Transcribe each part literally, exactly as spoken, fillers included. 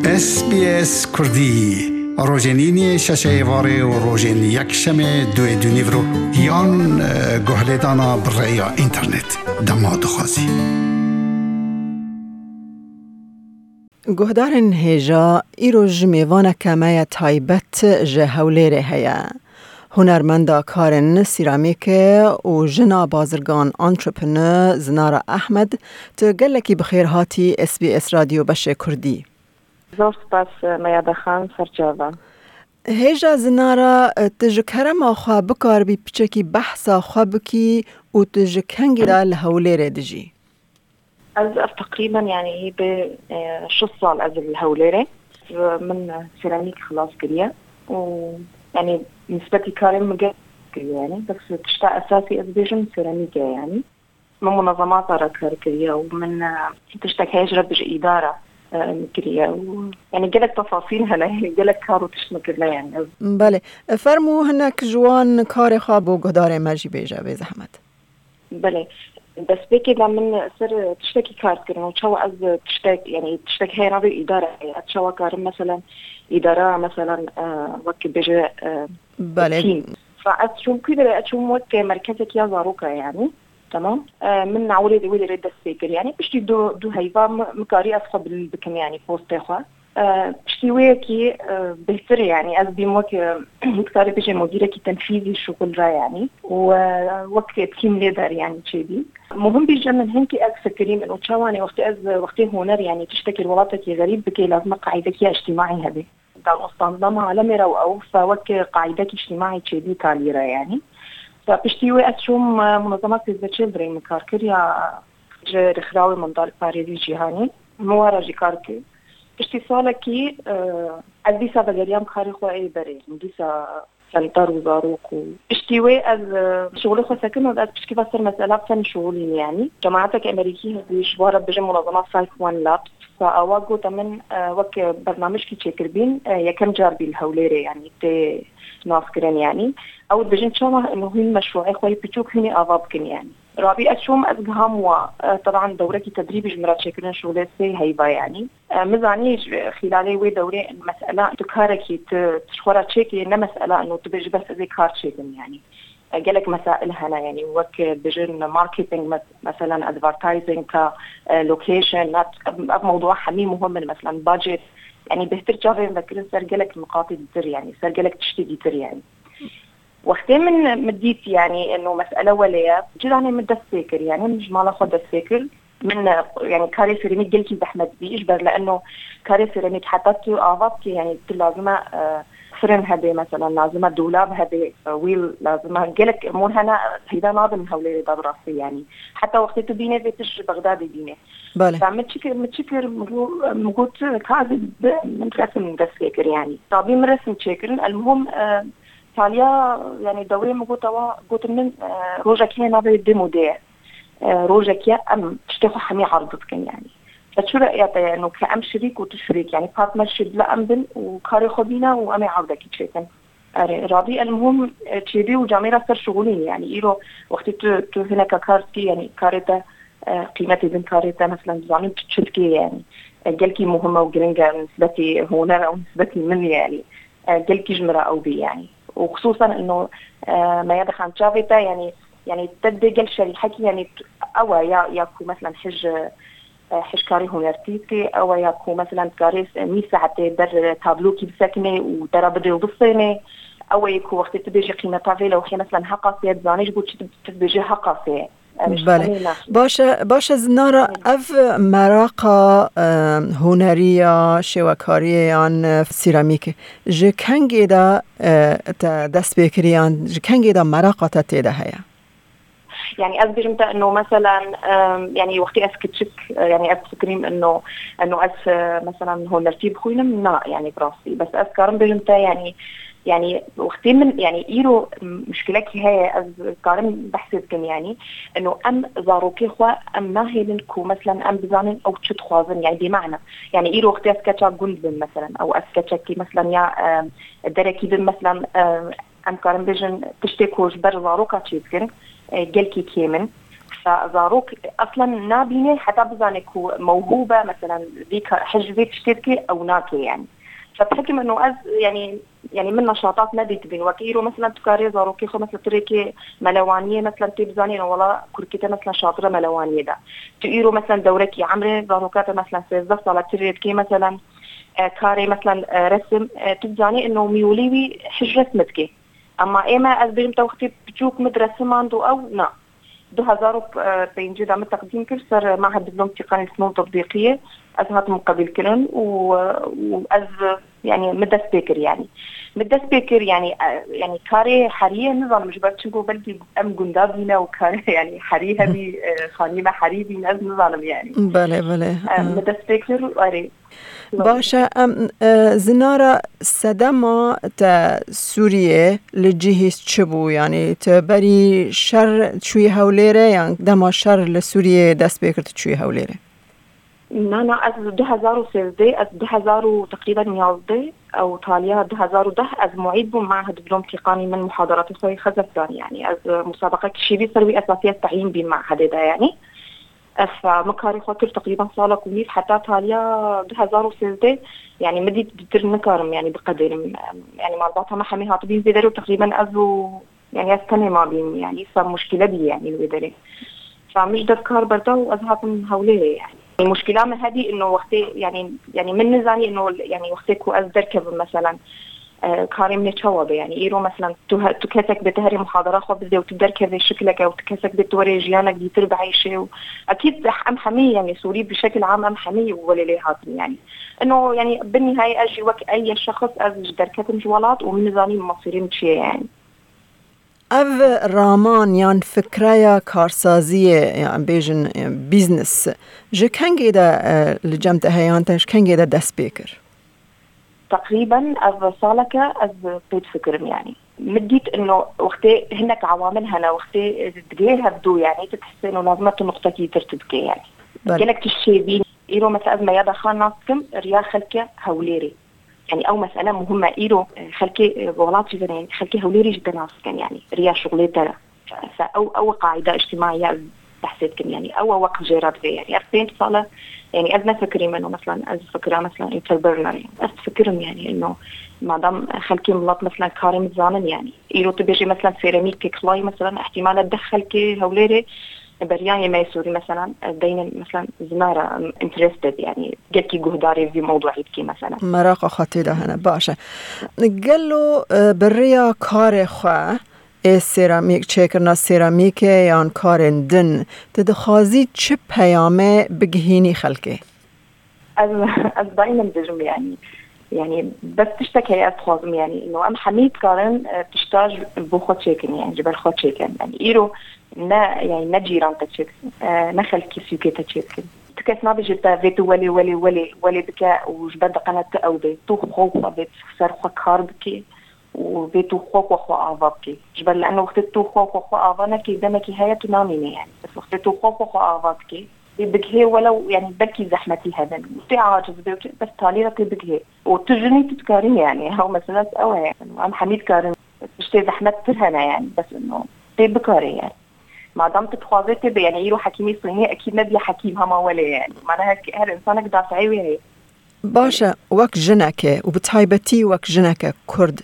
اس بی اس کردی روزنینی ششه واره و روزن یک شمه دوی دونیورو یان گهلدانا برای اینترنت دماد خوازی گهدارن هجا ایروژ میوان کمه تایبت جهولی ره هیا هنرمندا کارن سیرامیک و جنا بازرگان انترپرنور زنارا احمد تگلکی بخیر هاتی اس بی اس رادیو بش کردی. زور سپاس میاد خان سرجاوا. هجا زنارا تجکر ما خواب بکار بی پچکی بحثا خواب کی و تجکنگی را لحولی ردجی. از تقریبا يعني ب شو صال از الهوليرة من سيراميك خلاص كريه ويعني نسبتي كارم مجال يعني بس تشتاق أساسي أزبيجن سيراميكا يعني من منظمات راكار كريه ومن تشتاق هاجرة بج إدارة كريه يعني جالك تفاصيل هنا يعني جالك كارو تشمك لنا يعني بله فرمو هناك جوان كار خواب و قدار ماجي بيجا بزحمت بله بس بيكي لما صار تشتكي كارت كرنا وشو از تشتكي يعني تشتكي هاي رابي إدارة أتشوا كارم مثلا إدارة مثلا وقت بيجي بله فأتشوم كده أتشوم وقت مركزك يا زاروكا يعني تمام من عولي ولي رد السيكر يعني بشتي دو دو هيفا مكاري أصحاب بكم يعني فوسط إخوة بشتي وياكي بهتر يعني أزبي موك مكاري بيجي مديرة كي تنفيذي الشغل را يعني ووقت تكيم ليدر يعني تشيبي مهم بيجي من هنكي أز فكرين إنه تشواني وقت أز وقتي هنر يعني تشتكي الولاطة غريب بكي لازم قاعدة اجتماعي هذه دان أصلا عالمي رو أو فوك قاعدة اجتماعي تشيبي كاليرا يعني فبشتيوي أشوم منظمات الزشيلدري مكاركريا رخراوي من دار باريزي جيهاني موارا جي كاركي بشتي سالكي أديسا بجريام خاري خواهي بري مديسا سنتر وزاروك بشتيوي أز شغلي خوا ساكن وأز بشكي فاسر مسألة فن شغولي يعني جماعتك أمريكية بيشوارة بجي منظمات فايف وان لابس فأواجو تمن وك برنامج كي تشكربين يكم جاربي الهوليري يعني تي ناسكرين يعني أو بجين شوما إنه هين مشروعي خوي بتشوك هني أضابكن يعني رابي أشوم أزقهم وطبعا دورة تدريب جمرات شكرين شغلات سي هيبا يعني مزاني خلالي وي دورة مسألة تكاركي تشخورا تشيكي إنه مسألة إنه تبيج بس زي كار شيكن يعني جالك مسائل هنا يعني وك بجن ماركتينج مثلا ادفرتايزنج كلوكيشن موضوع حميم مهم مثلا بادجت يعني بهتر جافي ذكر صار جالك مقاطع دير يعني صار جالك تشتي دير يعني وقتين من مديت يعني انه مساله وليه جيراني مد السكر يعني مش مال اخذ السكر من يعني كاري سيراميك قلت بحمد بيجبر لانه كاري سيراميك حطيته اعضاء يعني لازمه فرن هذه مثلا لازمه دولاب هذه ويل لازمه قالك مون هنا هيدا ناظم هولي دار راسي يعني حتى وقت تبيني في تش بغداد بيني بله فمتشكر متشكر مقول كاذب من رسم دسكر يعني طبي من رسم شكر المهم تاليا يعني دوري مقول توا قلت من روجا كي نابي ديمودي روجا كي ام تشتخو حمي عرضتك يعني فشو رأيك إنه كأم شريك وتشريك يعني بارتنرشيب لا أمبن وكاري خبينا وأمي عودة كيتشيتن راضي المهم تشيدي وجاميرا صار شغولين يعني إيرو وقت تو تو هناك كارتي يعني كاريتا قيمتي بين كاريتا مثلا زعمين تشتكي يعني جالكي مهمة وجرينجا نسبتي هنا أو نسبتي مني يعني جالكي جمرة أو بي يعني وخصوصا إنه ما يدخل عن شافيتا يعني يعني تدقل شريحكي يعني أو يا ياكو مثلا حج حش كاري هنرتيكي أو ياكو مثلا كاريس ميساعتي در تابلو كي بسكني ودرا بدي وبصيني أو يكو وقت تبيجي قيمة طافلة وخي مثلا حقاسية زانيش بوتش تبيجي حقاسية بله باشه باشه زنارا اف مراقا هنرية شوكارية عن سيراميك جه كنگي دا دست بكريان جه كنگي دا مراقا تتيدا هيا يعني أذكر متى إنه مثلا يعني وقتي أسكتشك يعني أفكرين إنه إنه أس مثلا هو نرتيب خوينا لا يعني براسي بس أذكرن بجمتى يعني يعني وقتي من يعني إيرو مشكلة هي أذكرن بحثت كم يعني إنه أم زاروكي خوا أم ناهلنكو مثلا أم بزانن أو تشد خوازن يعني بمعنى يعني إيرو وقتي أسكتشا جندن مثلا أو أسكتشكي مثلا يا دركي بن مثلا أم كارن بيجن تشتكوش بر زاروكا تشيتكن جلكي كيمن فزاروك اصلا نابينه حتى بزانك هو موهوبه مثلا ذيك حجزت تشتركي او ناكي يعني. فبحكم انه أز يعني يعني من نشاطات نادي تبين وكيرو مثلا تكاري زاروكي خو مثلا تريكي ملوانيه مثلا تبزاني ولا كركته مثلا شاطره ملوانيه ده تيرو مثلا دوركي عمري زاروكات مثلا في الزفت على تريكي مثلا آه كاري مثلا آه رسم آه تبزاني انه ميوليوي حج رسمتك اما ايما از بيجم توختي بتشوك مدرسه ماندو او نا دو هزار وبينجي دعم التقديم كل صار معهد دبلوم تقني الفنون التطبيقيه أزهات مقابل كلن وأز يعني مدة سبيكر يعني مدة سبيكر يعني يعني كاري حريه نظام مش بتشوفوا بلكي أم جندابينا وكاري يعني حريه بي خانيمة حريبي ناس نظام يعني بله بله مدة سبيكر واري باشا زنارة سدما تا سوريا لجهيز چبو يعني تبري شر شوي هوليره يعني دما شر لسوريا دست بيكر تشوي هوليره أنا أز ده هزار وسيردي أز ده هزار وتقريبا يالدي أو تاليا ده هزار وده أز معيد معهد دبلوم تقني من محاضرات خوي خزفتان يعني أز مسابقة شيبي سروي أساسية تعيين بمعهد ده يعني فمكاري خاطر تقريبا صالة كونيف حتى تاليا ده هزار وسيردي يعني مدي بتر نكارم يعني بقدر يعني مربوطة مع حمي هاتبين بيدروا تقريبا أزو يعني أستنى ما بين يعني فمشكلة بي يعني الويدري فمش دكار برضه وأزهاتهم هوليه يعني المشكلة من هذه إنه وقتي يعني يعني من نزاني إنه يعني وقتي كو أزدركب مثلا آه كارم نتشوب يعني إيرو مثلا تكسك بتهري محاضرة خو بزي وتدركب شكلك أو تكسك بتوري جيانك دي تربعي شيء أكيد أم حمي يعني سوري بشكل عام أم حمي ولا ليه هاتم يعني إنه يعني بالنهاية أجي وك أي شخص أز دركت مجوالات ومن نزاني مصيرين بشيء يعني اف رامان یان فکریا کارسازیه یان بیجن بیزنس جو کنگی دا لجمت هیانتش کنگی دا دست بیکر تقريبا از سالك از بيت فكرم يعني مديت انه وقتي هناك عوامل هنا وقتي تجيها بدو يعني تحس انه لازم النقطه كي ترتبك يعني كانك تشيبين ايرو مثلا از ما يدا خاناتكم ريا خلكه هوليري يعني أو مسألة مهمة إيرو خلكي غلط جدا يعني خلكي هوليري جدا ناسكن يعني ريا شغلتها أو أو قاعدة اجتماعية بحسيتكم يعني أو وقت جيرات في يعني أربعين صالة يعني أزنا فكري منه مثلا أز فكرة مثلا إنتربرنر يعني أز فكرهم يعني إنه ما دام خلكي ملط مثلا كارم زانن يعني إيرو تبيجي مثلا سيراميك كلاي مثلا احتمال أدخل كي هوليري برياني ما يسوري مثلا دينا مثلا زمارة انترستد يعني جدكي جهداري في موضوع يبكي مثلا مراقة خطيرة هنا باشا قالوا بريا كار خواه سيراميك تشكرنا سيراميك يان كارن دن تدخازي چه پیامه بگهيني خلقه از از دايما بجم يعني يعني بس تشتكي أتخاذم يعني إنه أم حميد كارن تشتاج بخود شيكن يعني جبل خود شيكن يعني إيرو نا يعني نجيران تشيكن نخل كيسيوكي تشيكن تكسنا بجتا فيتو ولي ولي ولي ولي بكا وجبد قناة أو بيتو خوخ بيت سر خو كار بكي وبيتو خوخ وخو آفا بكي جبل لأنه وقت تو خوخ وخو آفا نكي دمكي هيا تناميني يعني بس وقت تو خوخ وخو آفا بكي بكهي ولو يعني بلكي زحمتي هذا وتعاجز بس تالي بكهي وتجني تتكارين يعني هو مثلا أو يعني أم حميد كارن بشتي زحمت ترهنا يعني بس إنه تي بكاري يعني ما دام تتخاذت يعني يرو حكيمي صيني أكيد ما بي حكيم هما ولا يعني معناها هالإنسانك دافعي وهي باشا وك جنكه وبتهايبتي وك جنكه كرد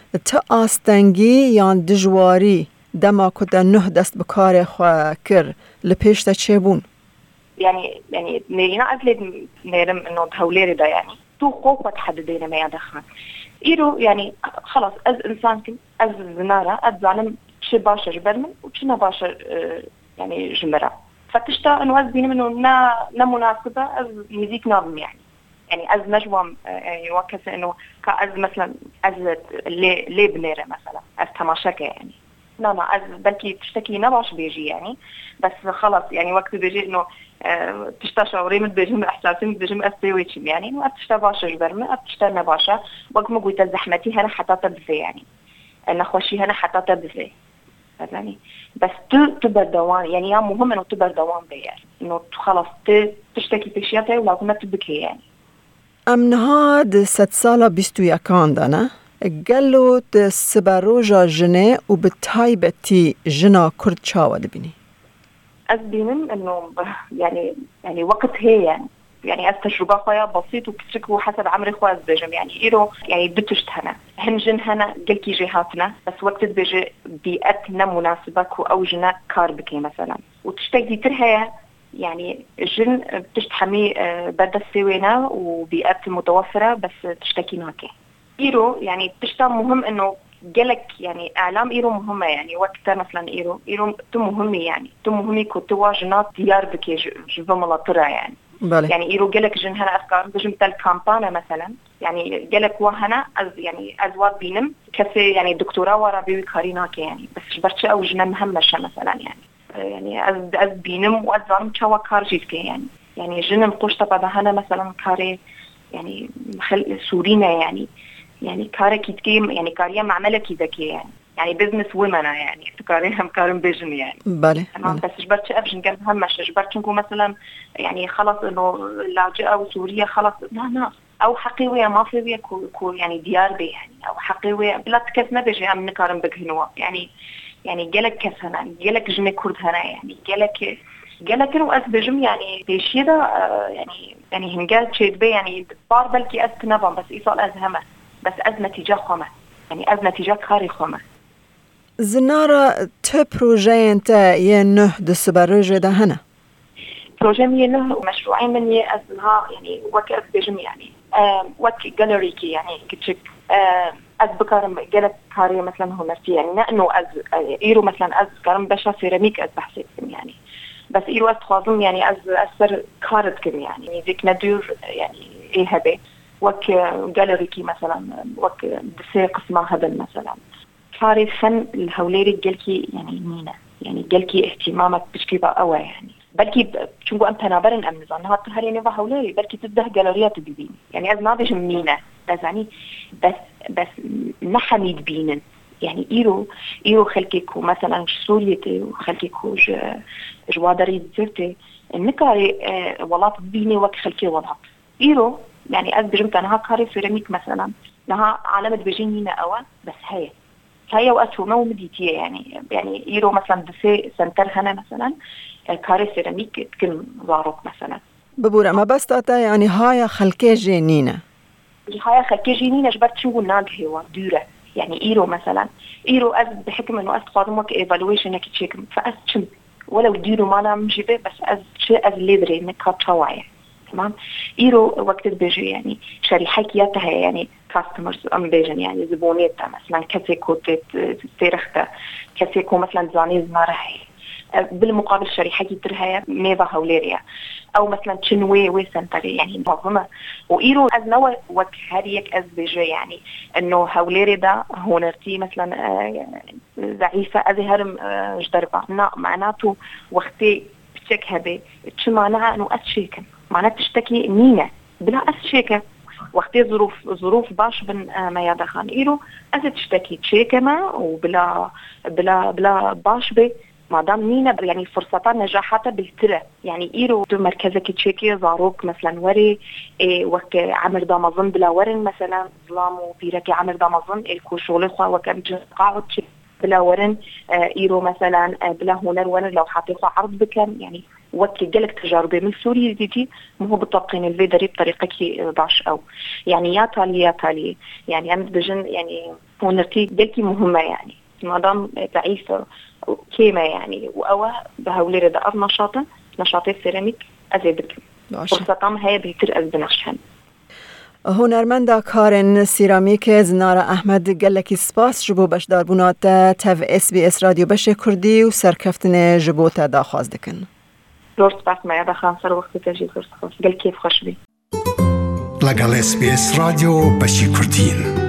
تأستنجي يان دجواري دما كده نه دست بكاري خوا كر لبيش تشيبون يعني يعني نينا أزلد نيرم إنه تهوليري ده يعني تو خوفة تحددينا ما يدخل إيرو يعني خلاص أز إنسان كن أز زنارة أز زعلم شي باشا جبرمن وشي نباشا اه يعني جمرة فتشتا إنه أز بيني منه نا نا مناسبة أز مزيك نظم يعني يعني أز نجوم يعني وكس إنه كأز مثلا أز لي لي بنيرة مثلا أز تماشاكة يعني لا ما أز بلكي تشتكي نباش بيجي يعني بس خلاص يعني وقت بيجي إنه أه تشتا شاوري من بيجي من إحساسي من بيجي من أستويتشي يعني ما تشتا باشا جبرمة تشتا نباشا وقت ما قلت زحمتي هنا حتى تبزي يعني نخوشي هنا حتى تبزي يعني بس تبر دوام يعني يا مهم إنه تبر دوام بيار إنه خلاص تشتكي بشياتي ولازم تبكي يعني أم نهاد ست سالة بيستو يكان دانا قالوا تسبروجا جنة وبتهايبتي جنا كرد شاوة دبيني از بينم انه يعني يعني وقت هي يعني يعني از تجربه خويا بسيط وكترك وحسب عمري خويا بجم يعني ايرو يعني بدتش هنا هنجن هنا قلكي جهاتنا بس وقت بيجي بيئتنا مناسبه او جنا كار بكي مثلا وتشتكي ترها يعني الجن بتشتحمي بدل سوينا وبيئات متوفره بس تشتكي ناكي ايرو يعني تشتا مهم انه جلك يعني اعلام ايرو مهمه يعني وقتها مثلا ايرو ايرو تو مهمه يعني تو مهمه كتوا جنات ديار بكي جوا ملاطره يعني بالي. يعني ايرو جلك جن هنا افكار بجم تل كامبانا مثلا يعني جلك وهنا از يعني ازوات بينم كسي يعني دكتوراه ورا بيوي كاريناك يعني بس جبرتش او جنا مهمشه مثلا يعني يعني از از بينم وازام تشوا كارجيك يعني يعني جن القوش طبعا هنا مثلا كاري يعني خل سورينا يعني يعني كاري كيتكيم يعني كاريا معمله كذاكي يعني يعني بزنس وومنا يعني كاريهم كارم بيجن يعني بالي بس جبرتش افجن كان همش جبرتش نكون مثلا يعني خلاص انه اللاجئه وسوريا خلاص لا لا او حقيويه ما في كو, كو يعني ديار بي يعني او حقيويه بلا تكسنا بيجي من كارم بكهنوا يعني يعني جلك كسنا جلك جمي كرد هنا يعني جلك جلك انه از بجم يعني بيشيدا يعني يعني هنقال تشيد بي يعني بار بلكي از تنبم بس ايصال از همه بس از نتيجه خمه يعني از نتيجه كاري خمه زنارة تو بروجي انت ينه دسبرج ده هنا بروجي ينه مشروعين من يأزنها يعني وك از بجم يعني وك جاليريكي يعني كتشك از بكارم جلت كاري مثلا هنرتي يعني نأنو از ايرو مثلا از كارم بشا سيراميك از بحسيتكم يعني بس ايرو از تخاصم يعني از اثر كارتكم يعني ذيك ندور يعني ايه هبه وك جاليريكي مثلا وك دسي قسمة هبل مثلا كاري فن الهوليري جلكي يعني نينا يعني جلكي اهتمامك بشكيبا قوي يعني بلكي شنقو أم تنابرن أم نظام نهار تهري نيفا هوليري بلكي تبده جاليريات بيبين يعني از نابش منينة بس يعني بس بس نحميد بينن يعني إيرو إيرو خلكيكو مثلا سوريتي وخلكيكو ج جوادري زرتي النكاري اه ولات بيني وك خلكي ولات إيرو يعني از بجمت أنها كاري سيراميك مثلا لها علامة بيجينينا أول بس هي هي وقت مو مديتيه يعني يعني إيرو مثلا دسي سنتر هنا مثلا كاري سيراميك تكون ضاروك مثلا ببورة ما بس تاتا يعني هاي خلكي جينينا هاي خلكي جينينا جبرت شو ناق هوا دورة يعني إيرو مثلا إيرو أز بحكم إنه أز قادمك إيفالويشن هيك تشيك فأز شم ولو ديرو ما نام جيبه بس أز شيء أز ليدري إنك هتشوعي تمام إيرو وقت بيجي يعني شريحياتها يعني كاستمرز أم بيجن يعني زبونيتها مثلا كسيكو تيرخته كسيكو مثلا زاني زنارهي بالمقابل شريحتي ترها ميفا هوليريا او مثلا تشنوي وسنتري يعني منظمه وايرو از نوع وك هريك از بيجي يعني انه هوليري ده هونرتي مثلا ضعيفه از هرم جدربه نا معناته وقتي بتشك هبه تش معناها انه اتشيك معناته تشتكي نينه بلا اتشيك وقتي ظروف ظروف باش بن ما يدخل ايرو از تشتكي تشيكما وبلا بلا بلا باش بي مادام نينا يعني فرصتان نجاحاتها بالترى يعني إيرو مركزك تشيكي زاروك مثلا وري إيه وك عمر دامظن بلا ورن مثلا ظلامو بيركي عمر دامظن الكو شغل خوا وكان قاعد بلا ورن إيرو مثلا بلا هنر ورن لو حاطيخوا عرض بكم يعني وكي جالك تجاربه من سوريا ديتي مو بالطبقين الفيدري بطريقة باش أو يعني يا تالي يا تالي يعني أمد بجن يعني هنرتي جالكي مهمة يعني مادام ضعيفة كيما يعني وأوه بهولي ردا أب نشاطا نشاطي السيراميك أزيدك فرصتام هي بيتر أز بنخشن هنرمندا کارن سیرامیک زنارا احمد گلکی سپاس جبو بشدار بونات تف اس بی اس رادیو بش کردی و سرکفتن جبو تا دا خواست دکن زور سپاس ما دخان سر وقت تجي زور سپاس گل کیف خوش بی لگل اس بی اس رادیو بش کردین